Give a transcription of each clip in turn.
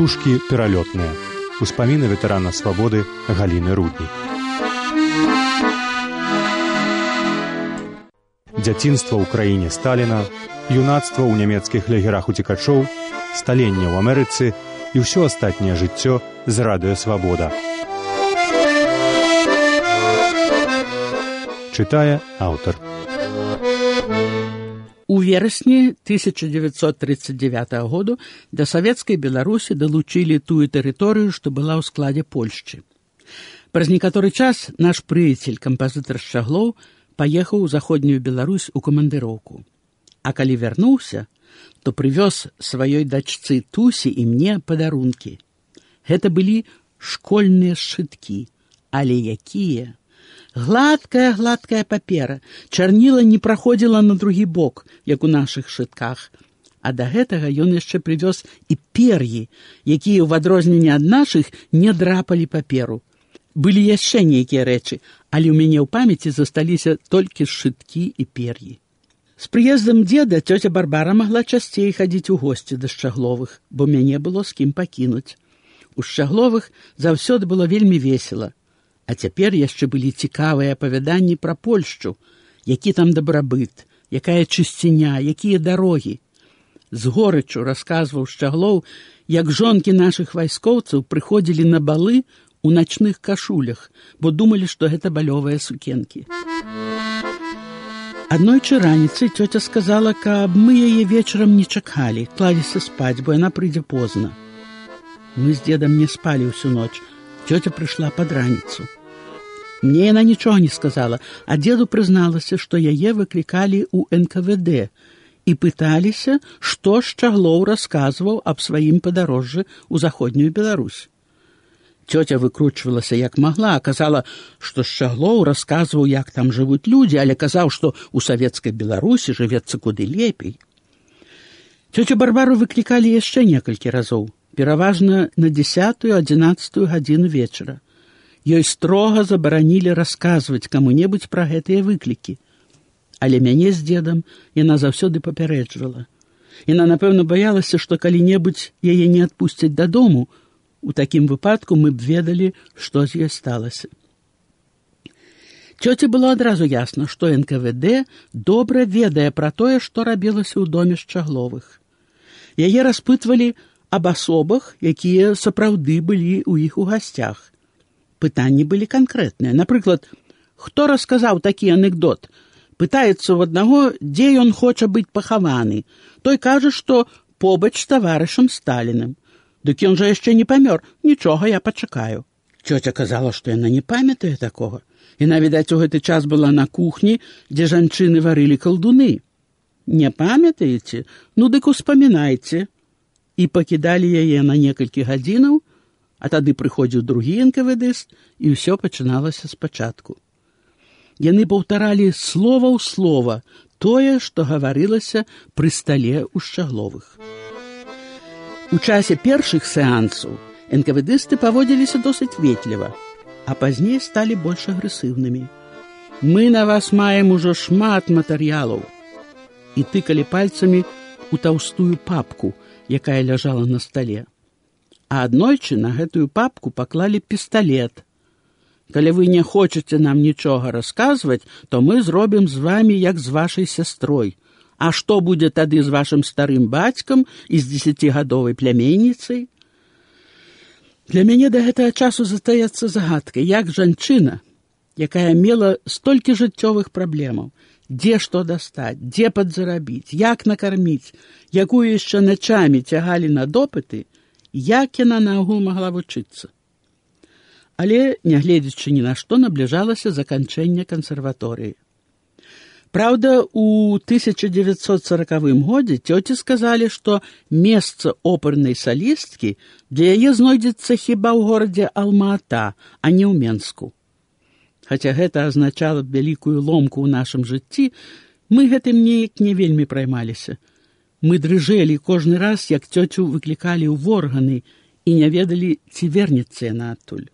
Птушкі пералётныя. Успаміны ветэрана свабоды Галіны Руднік. Дзяцінства ў краіне Сталіна, юнацтва ў нямецкіх лагерах уцекачоў, сталенне ў Амерыцы і ўсё астатняе жыццё з радыё «Свабода». Чытае аўтар. У верасні 1939 году да савецкай Беларусі далучылі тую тэрыторыю, што была ў складзе Польшчы. Праз некаторы час наш прыяцель, кампазітар Шчаглоў, паехаў у заходнюю Беларусь у камандыроўку. А калі вярнуўся, то прывёз сваёй дачцы Тусі і мне падарункі. Гэта былі школьныя сшыткі, але якія! Гладкая папера, чарніла не праходзіла на другі бок, як у нашых шытках. А да гэтага ён яшчэ прывёз і пер'і, якія ў адрозненне ад нашых не драпалі паперу. Былі яшчэ нейкія рэчы, але ў мяне ў памяці засталіся толькі сшыткі і пер'і. З прыездам дзеда цёця Барбара магла часцей хадзіць у госці да Шчагловых, бо мяне было з кім пакінуць. У Шчагловых заўсёды было вельмі весела. А цяпер яшчэ былі цікавыя апавяданні пра Польшчу, які там дабрабыт, якая чысціня, якія дарогі. З горычу расказваў Шчаглоў, як жонкі нашых вайскоўцаў прыходзілі на балы у начных кашулях, бо думалі, што гэта балёвыя сукенкі. Аднойчы раніцай цёця сказала, каб мы яе вечарам не чакалі, клаліся спаць, бо яна прыйдзе позна. Мы з дзедам не спалі ўсю ноч. Цёця прыйшла пад раніцу. Мне яна нічога не сказала, а дзеду прызналася, што яе выклікалі ў НКВД і пыталіся, што Шчаглоў расказваў аб сваім падарожжы ў заходнюю Беларусь. Цёця выкручвалася як магла, казала, што Шчаглоў расказваў, як там жывуць людзі, але казаў, што ў савецкай Беларусі жывецца куды лепей. Цёцю Барбару выклікалі яшчэ некалькі разоў, пераважна на 10-11 гадзіну вечара. Ёй строга забаранілі расказваць каму-небудзь пра гэтыя выклікі. Але мяне з дзедам яна заўсёды папярэджвала. Яна, напэўна, баялася, што калі-небудзь яе не адпусцяць дадому, у такім выпадку мы б ведалі, што з ёй сталася. Цёце было адразу ясна, што НКВД добра ведае пра тое, што рабілася ў доме Шчагловых. Яе распытвалі аб асобах, якія сапраўды былі ў іх у гасцях. Пытанні былі канкрэтныя. Напрыклад, хто расказаў такі анекдот? Пытаецца ў аднаго, дзе ён хоча быць пахаваны. Той кажа, што побач з таварышам Сталіным. Дык ён жа яшчэ не памёр. Нічога, я пачакаю. Цёця казала, што яна не памятае такога. Яна, відаць, у гэты час была на кухні, дзе жанчыны варылі калдуны. Не памятаеце? Ну, дык успамінайце. І пакідалі яе на некалькі гадзінаў, а тады прыходзіў другі НКВДыст, і ўсё пачыналася спачатку. Яны паўтаралі слова ў слова тое, што гаварылася пры стале ў Шчагловых. У часе першых сеансаў НКВДысты паводзіліся досыць ветліва, а пазней сталі больш агрэсыўнымі. Мы на вас маем ужо шмат матэрыялаў. І тыкалі пальцамі у таўстую папку, якая ляжала на стале. А аднойчы на гэтую папку паклалі пісталет. Калі вы не хочаце нам нічога расказваць, то мы зробім з вамі, як з вашай сястрой. А што будзе тады з вашым старым бацькам і з 10-гадовай пляменніцай? Для мяне да гэтага часу застаецца загадкай, як жанчына, якая мела столькі жыццёвых праблемаў, дзе што дастаць, дзе падзарабіць, як накарміць, якую яшчэ начамі цягалі на допыты, як яна наогул магла вучыцца. Але, нягледзячы ні на што, набліжалася заканчэнне кансерваторыі. Праўда, у 1940 годзе цёці сказалі, што месца опернай салісткі для яе знойдзецца хіба ў горадзе Алма-Ата, а не ў Менску. Хаця гэта азначала б вялікую ломку ў нашым жыцці, мы гэтым неяк не вельмі праймаліся. Мы дрыжэлі кожны раз, як цёцю выклікалі ў органы і не ведалі, ці вернецца яна адтуль.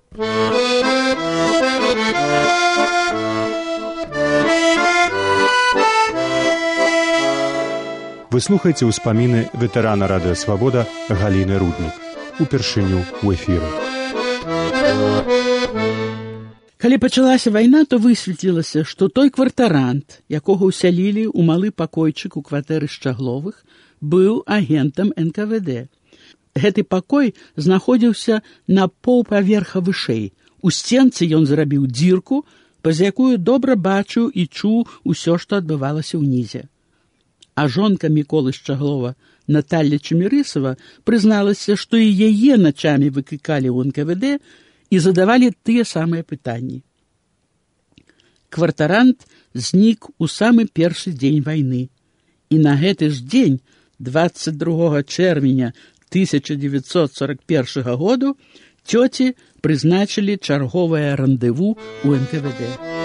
Вы слухаеце ўспаміны ветэрана радыё «Свабода» Галіны Руднік. упершыню ў эфіры. Калі пачалася вайна, то высветлілася, што той квартарант, якога ўсялілі ў малы пакойчык у кватэры Шчагловых, быў агентам НКВД. Гэты пакой знаходзіўся на паўпаверха вышэй. У сценцы ён зрабіў дзірку, па-за якую добра бачыў і чуў усё, што адбывалася ўнізе. А жонка Міколы Шчаглова, Наталья Чемерысова, прызналася, што і яе начамі выклікалі ў НКВД і задавалі тыя самыя пытанні. Квартарант знік у самы першы дзень вайны. І на гэты ж дзень, 22 чэрвеня 1941 году, цёці прызначылі чарговае рандеву ў НКВД.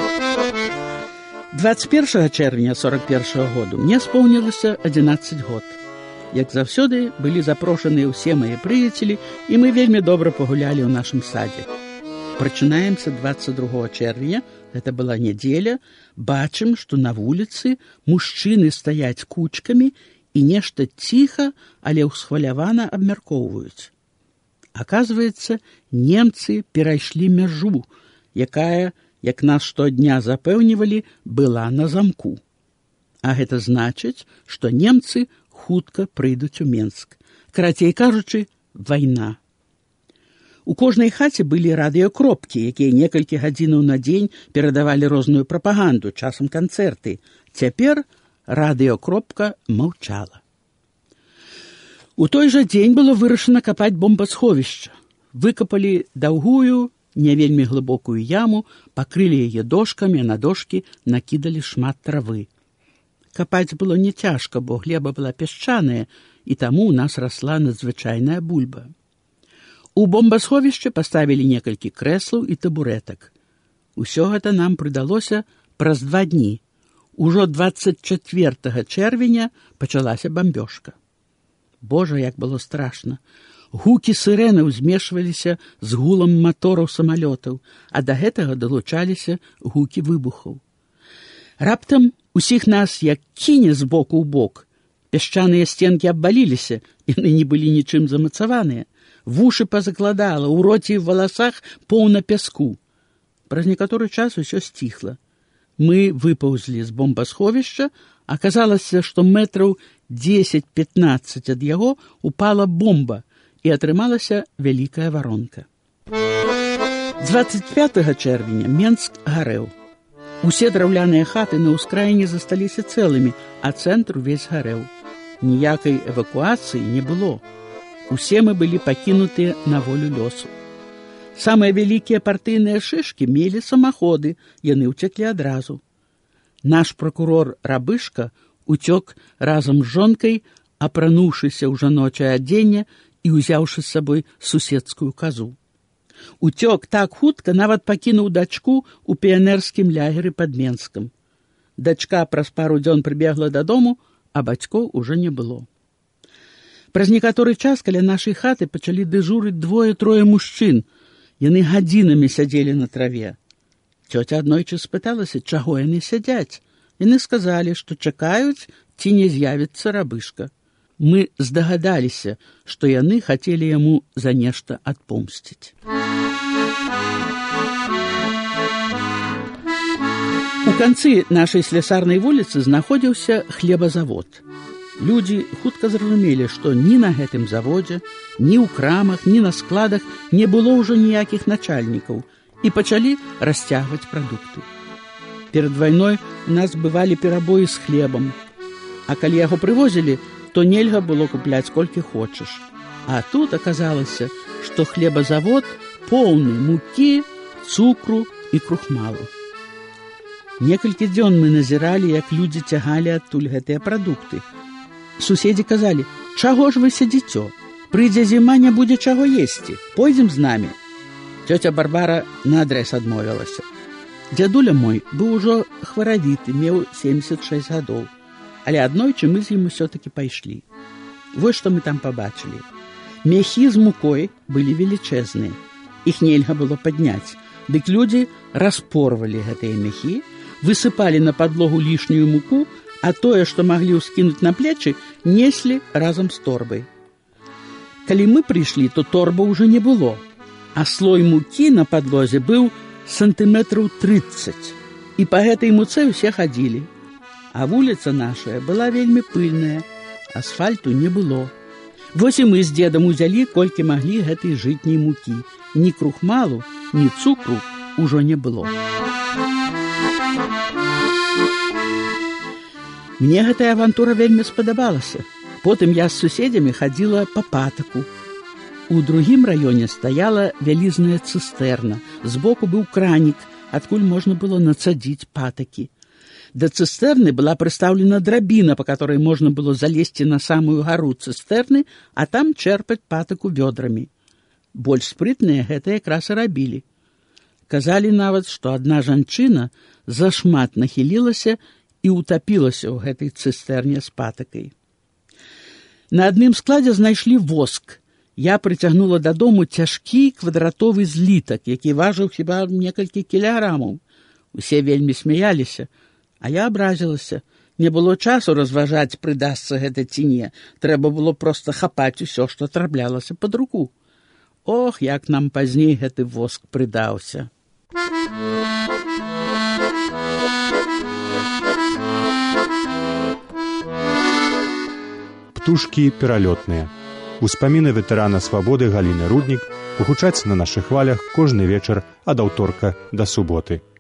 21 чэрвеня 41 году мне споўнілася 11 год. Як заўсёды, былі запрошаныя ўсе мае прыяцелі, і мы вельмі добра пагулялі ў нашым садзе. Прачынаемся 22 чэрвеня, гэта была нядзеля, бачым, што на вуліцы мужчыны стаяць кучкамі і нешта ціха, але ўсхвалявана абмяркоўваюць. Аказваецца, немцы перайшлі мяжу, якая, як нас штодня запэўнівалі, была на замку. А гэта значыць, што немцы хутка прыйдуць у Менск. Карацей кажучы, вайна. У кожнай хаце былі радыёкропкі, якія некалькі гадзінаў на дзень перадавалі розную прапаганду, часам канцэрты. Цяпер радыёкропка маўчала. У той жа дзень было вырашана капаць бомбасховішча. Выкапалі даўгую, не вельмі глыбокую яму, пакрылі яе дошкамі, а на дошкі накідалі шмат травы. Капаць было не цяжка, бо глеба была пясчаная, і таму ў нас расла надзвычайная бульба. У бомбасховішчы паставілі некалькі крэслаў і табурэтак. Усё гэта нам прыдалося праз 2 дні. Ужо 24 чэрвеня пачалася бамбёжка. Божа, як было страшна. Гукі сырэнаў змешваліся з гулам матораў самалётаў, а да гэтага далучаліся гукі выбухаў. Раптам усіх нас як кіне з боку ў бок. Пясчаныя сценкі абваліліся, яны не былі нічым замацаваныя. Вушы пазакладала, у роце і в валасах поўна пяску. Праз некаторы час усё сціхла. Мы выпаўзлі з бомбасховішча, аказалася, што метраў 10-15 ад яго упала бомба, і атрымалася вялікая варонка. 25 чэрвеня Менск гарэў. Усе драўляныя хаты на ўскраіне засталіся цэлымі, а цэнтр увесь гарэў. Ніякай эвакуацыі не было. Усе мы былі пакінутыя на волю лёсу. Самыя вялікія партыйныя шышкі мелі самаходы, яны ўцеклі адразу. Наш прокурор Рабышка уцёк разам з жонкай, апрануўшыся ў жаночае адзенне і ўзяўшы з сабой суседскую казу. Уцёк так хутка, нават пакінуў дачку ў піянерскім лягеры пад Менскам. Дачка праз пару дзён прыбегла дадому, а бацькоў ужо не было. Праз некаторы час каля нашай хаты пачалі дэжурыць 2-3 мужчын. Яны гадзінамі сядзелі на траве. Цёця аднойчы спыталася, чаго яны сядзяць. Яны сказалі, што чакаюць, ці не з'явіцца Рабышка. Мы здагадаліся, што яны хацелі яму за нешта адпомсціць. У канцы нашай слясарнай вуліцы знаходзіўся хлебазавод. Людзі хутка зразумелі, што ні на гэтым заводзе, ні ў крамах, ні на складах не было ўжо ніякіх начальнікаў і пачалі расцягваць прадукты. Перад вайной у нас бывалі перабоі з хлебам, а калі яго прывозілі, то нельга было купляць колькі хочаш. А тут аказалася, што хлебазавод поўны мукі, цукру і крухмалу. Некалькі дзён мы назіралі, як людзі цягалі адтуль гэтыя прадукты. Суседзі казалі, чаго ж вы сядзіцё? Прыйдзе зіма, не будзе чаго есці. Пойдзем з намі. Цёця Барбара наадрэз адмовілася. Дзядуля мой быў ужо хваравіты, меў 76 гадоў. Але аднойчы мы з ім усё-такі пайшлі. Вось што мы там пабачылі. Мяхі з мукой былі велічэзныя. Іх нельга было падняць. Дык людзі распорвалі гэтыя мяхі, высыпалі на падлогу лішнюю муку, а тое, што маглі ўскінуць на плечы, неслі разам з торбай. Калі мы прыйшлі, то торба ўжо не было, а слой мукі на падлозе быў сантыметраў 30, і па гэтай муцэ ўсе хадзілі. А вуліца нашая была вельмі пыльная, асфальту не было. Вось і мы з дзедам узялі, колькі маглі гэтай жытняй мукі. Ні крухмалу, ні цукру ўжо не было. Мне гэтая авантура вельмі спадабалася. Потым я з суседзямі хадзіла па патаку. У другім раёне стаяла вялізная цыстэрна. Збоку быў кранік, адкуль можна было нацадзіць патакі. Да цыстэрны была прыстаўлена драбіна, па которой можна было залезці на самую гару цыстэрны, а там чэрпаць патаку вёдрамі. Больш спрытныя гэта якраз і рабілі. Казалі нават, што адна жанчына зашмат нахілілася і утапілася ў гэтай цыстэрне з патакай. На адным складзе знайшлі воск. Я прыцягнула дадому цяжкі квадратовы злітак, які важыў хіба некалькі кілаграмаў. Усе вельмі смяяліся, а я абразілася. Не было часу разважаць, прыдасца гэта ці не. Трэба было проста хапаць усё, што траплялася пад руку. Ох, як нам пазней гэты воск прыдаўся. Птушкі пералётныя. Успаміны ветэрана свабоды Галіны Руднік гучаць на нашых хвалях кожны вечар ад аўторка да суботы.